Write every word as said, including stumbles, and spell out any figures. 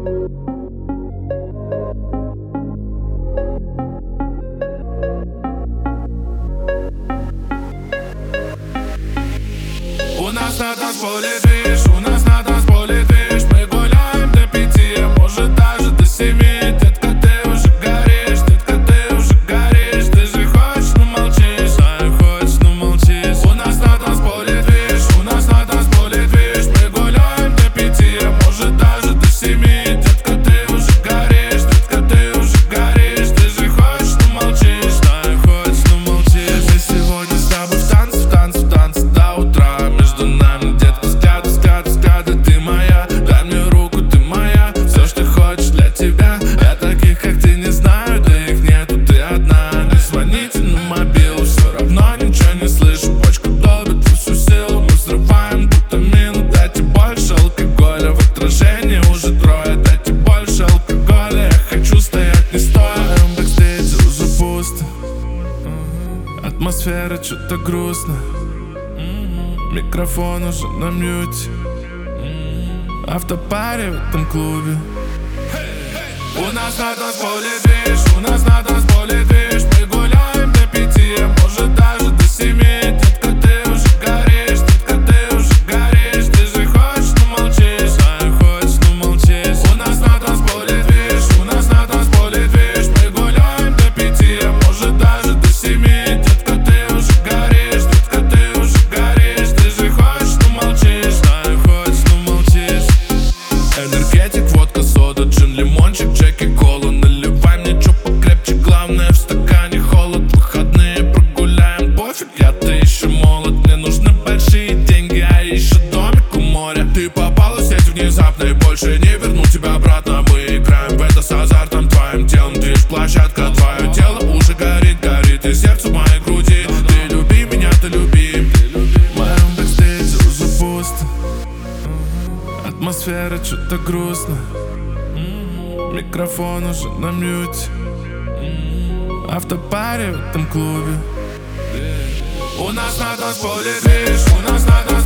У нас на танцполе движ, у нас на танцполе движ. Мы гуляем до пяти, а может даже до семи. Детка, ты уже горишь, детка, ты уже горишь. Ты же хочешь, но молчишь, знаю, хочешь, но молчишь. У нас на танцполе движ, у нас на танцполе движ. Мы гуляем до пяти, а может даже до семи. Детка, ты уже горишь, детка, ты уже горишь. Ты же хочешь, но молчишь, знаю, хочешь, но молчишь. Мы сегодня с тобой в танце, в танце, в танце до утра. Между нами, детка, взгляды, взгляды, взгляды. Ты моя, дай мне руку, ты моя. Все, что хочешь для тебя. Я таких, как ты, не знаю, да их нету, ты одна. Не звоните на мобилу, все равно ничего не слышу. Бочку долбит во всю силу, мы взрываем бутамину. Дайте больше алкоголя, в отражении уже трое. Дайте больше алкоголя, я хочу стоять не стоя. В моем бэкстейдже уже пусто, атмосфера что-то грустно. Микрофон уже на мьюте, автопари в этом клубе. У нас на танцполе движ, у нас на танцполе движ. Мы гуляем до пяти, а может даже до семи. Детка, ты уже горишь, детка, ты уже горишь. Ты же хочешь, но молчишь, знаю, хочешь, но молчишь. У нас на танцполе движ, у нас на танцполе движ. Мы гуляем до пяти, а может даже до семи. Детка, ты уже горишь, детка, ты уже горишь. Ты же хочешь, но молчишь, знаю, хочешь, но молчишь. Энергетик, водка, сода, джин, лимончик, джеки, кола. Наливай мне чё покрепче, главное в стакане холод. Выходные прогуляем, пофиг, я-то еще молод. Мне нужны большие деньги, а еще домик у моря. Ты попала в сеть внезапно и больше не верну тебя обратно. Мы играем в это с азартом, твоим телом движ, площадка. Твое тело уже горит, горит и сердце в моей груди. Ты люби меня, ты люби. В моем бэкстейдже уже пусто, атмосфера что-то грустно. Микрофон уже на мьюте, автопари в этом клубе. У нас на танцполе движ, у нас на танцполе